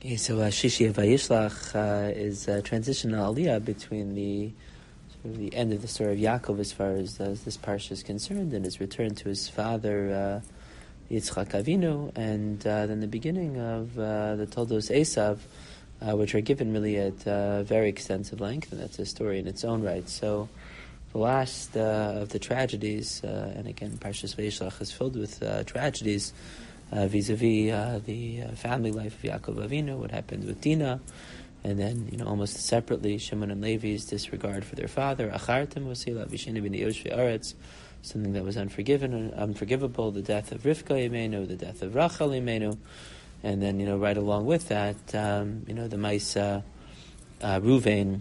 Okay, so Shishi Vayishlach is a transitional aliyah between the end of the story of Yaakov as far as this parsha is concerned, and his return to his father Yitzchak Avinu, and then the beginning of the Toldos Esav, which are given really at very extensive length, and that's a story in its own right. So the last of the tragedies, and again, Parshas Vayishlach is filled with tragedies, vis-a-vis the family life of Yaakov Avinu, what happened with Dinah, and then, almost separately, Shimon and Levi's disregard for their father, Achartem Wasila Visheni b'nei Yoshvei Aretz, something that was unforgivable, the death of Rivka Imenu, the death of Rachel Imenu, and then, right along with that, the Maisa Ruvain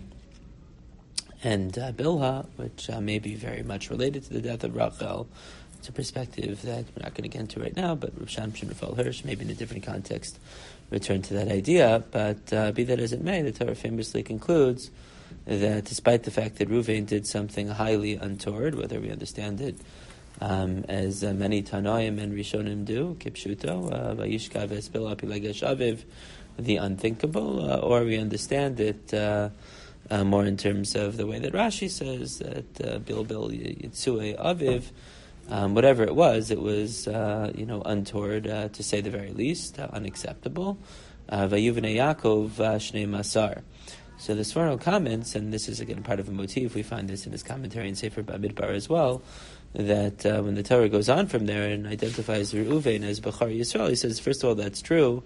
and Bilhah, which may be very much related to the death of Rachel. It's a perspective that we're not going to get into right now, but Rav Shamshon Raphael Hirsch, maybe in a different context, return to that idea. But be that as it may, the Torah famously concludes that despite the fact that Ruvain did something highly untoward, whether we understand it as many Tanoim and Rishonim do, Kipshuto, Vayishkav Espil Apilegesh Aviv, the unthinkable, or we understand it more in terms of the way that Rashi says that Bilbil Yitzue Aviv, whatever it was untoward, to say the very least, unacceptable. Vayuvnei Yaakov Shnei Masar. So the Sforno comments, and this is again part of a motif, we find this in his commentary in Sefer Bamidbar as well, that when the Torah goes on from there and identifies Reuven as Bechar Yisrael, he says, first of all, that's true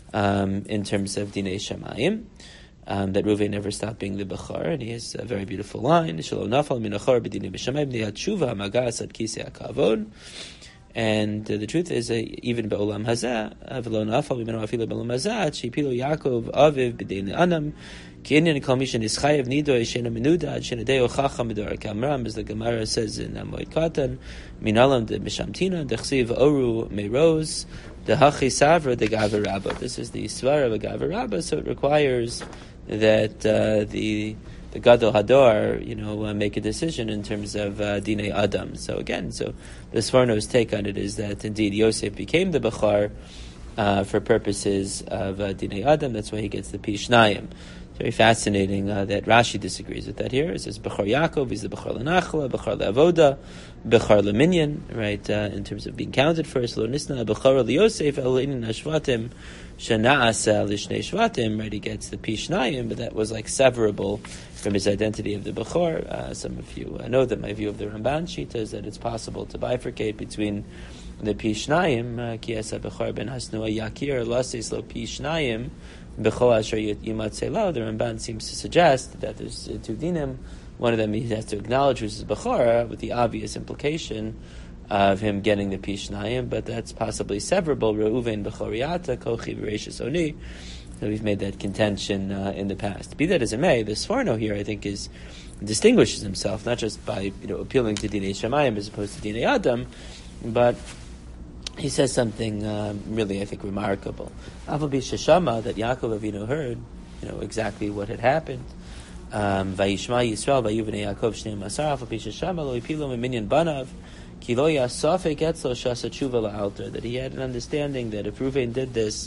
in terms of Dinei Shamayim, that Reuven never stopped being the Bechar, and he has a very beautiful line, Shalom Nafal Min Achar B'Dinei B'Shamayim Niyat Shuva Magas Ad Kisei HaKavod. And the truth is, even Be'olam Hazeh, V'lo Nafal Mimeno Afilu Be'olam Hazeh, Sheipilo Yaakov Aviv B'Dinei Anam, Ki Inyan Kol Mishan Ischayev Nido Yeshena Menuda Ad Shenadeo Chacham Midor Kamram, as the Gemara says in Moed Katan, Minalam De Mishamtina, Dechsiv Oru Meiroz, Dehachi Savra De Gaver Rabba. This is the Svara of a Gaver Rabba, so it requires that the Gadol Hador, make a decision in terms of Dinei Adam. So again, the Sforno's take on it is that indeed Yosef became the Bechar for purposes of Dinei Adam. That's why he gets the Pishnayim. Very fascinating that Rashi disagrees with that here. It says Bechar Yaakov, he's the Bechar L'Nachla, Bechar L'Avoda, Bechar L'Minyan, right, in terms of being counted first. Lo Nisna, Bechar L'Yosef, El Inin Hashvatim, Shana'asa L'Shnei Shvatim, right, he gets the Pishnayim, but that was like severable from his identity of the Bechor. Some of you know that my view of the Ramban Shita is that it's possible to bifurcate between the Pishnayim, Ki Esa Bechor Ben Hasnua Yakir, Lasis Lo Pishnayim, Bechol Asher Yimat Selah. The Ramban seems to suggest that there's two dinim. One of them he has to acknowledge, which is Bechor, with the obvious implication of him getting the Pishnayim, but that's possibly severable. Reuven Bechoriata, Kochi Bereshis Oni. So we've made that contention in the past. Be that as it may, the Sforno here, I think, distinguishes himself not just by appealing to Dinei Shamayim as opposed to Dinei Adam, but he says something really, I think, remarkable. Avabi Sheshama, that Yaakov Avinu heard, exactly what had happened. Vayishma Yisrael, Vayuvnei Yaakov Shnei Masar, Avabi Sheshama, Lo Ipilo Minyan Banav, Ki Lo Yasafek Etzlo Shasa Tshuva La'alter, that he had an understanding that if Reuven did this,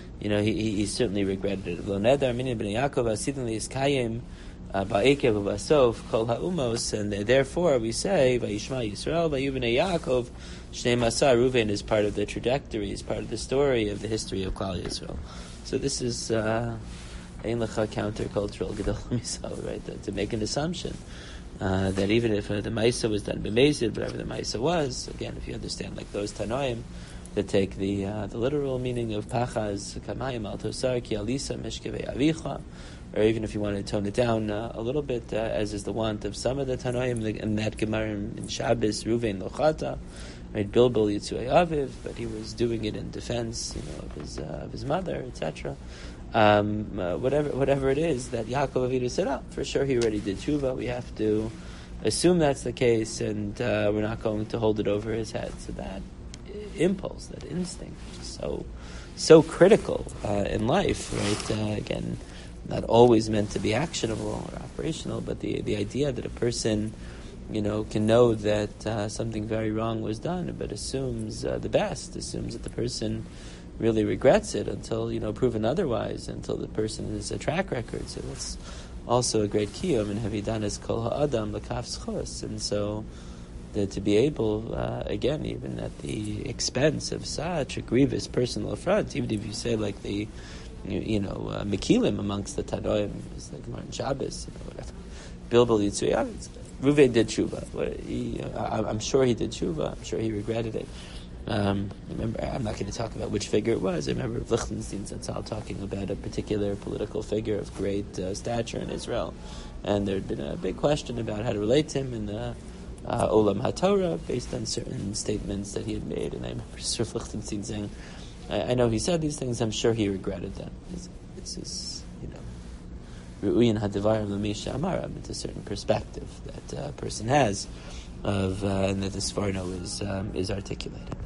he certainly regretted it. Lo Neder Minyan B'nei Yaakov Asidin Li'Iskayim Ba'ekev U'Basof Kol Ha'umos, and therefore we say Vayishma Yisrael, Vayuvnei Yaakov Shnei Masar. Reuven is part of the trajectory, is part of the story of the history of Klal Yisrael. So this is Ein Lecha countercultural Gedol Misal, right? To make an assumption that even if the Maisa was done b'mezid, whatever the Maisa was, again, if you understand like those Tanoim that take the literal meaning of Pachaz Kamayim Al Tosar Ki Alisa Meshkevei Avicha, or even if you want to tone it down a little bit, as is the want of some of the Tanoim in that Gemara in Shabbos, Reuven Lochata, right, Bilbil Yitzui Aviv, but he was doing it in defense, of his mother, etc. Whatever it is that Yaakov Avinu said, for sure he already did tshuva. We have to assume that's the case, and we're not going to hold it over his head. So that impulse, that instinct, is so critical in life, right? Again, not always meant to be actionable or operational, but the idea that a person can know that something very wrong was done, but assumes the best, assumes that the person really regrets it until proven otherwise, until the person is a track record. So that's also a great kiyum in Havidanas Kol Ha'adam L'Kaf Schos. And so to be able, again, even at the expense of such a grievous personal affront, even if you say like the Mekilim amongst the Tanoim, it's like Martin Shabbos, whatever. Bilbal Yitzuyah, Ruvain did tshuva. I'm sure he did tshuva. I'm sure he regretted it. Remember, I'm not going to talk about which figure it was. I remember Lichtenstein Zatzal talking about a particular political figure of great stature in Israel, and there had been a big question about how to relate to him in the Olam HaTorah based on certain statements that he had made. And I remember Sir Lichtenstein saying, I know he said these things, I'm sure he regretted them. It's his, Ru'uyin HaDevarim L'Misha Amaram, it's a certain perspective that a person has of, and that the Sforno is articulated.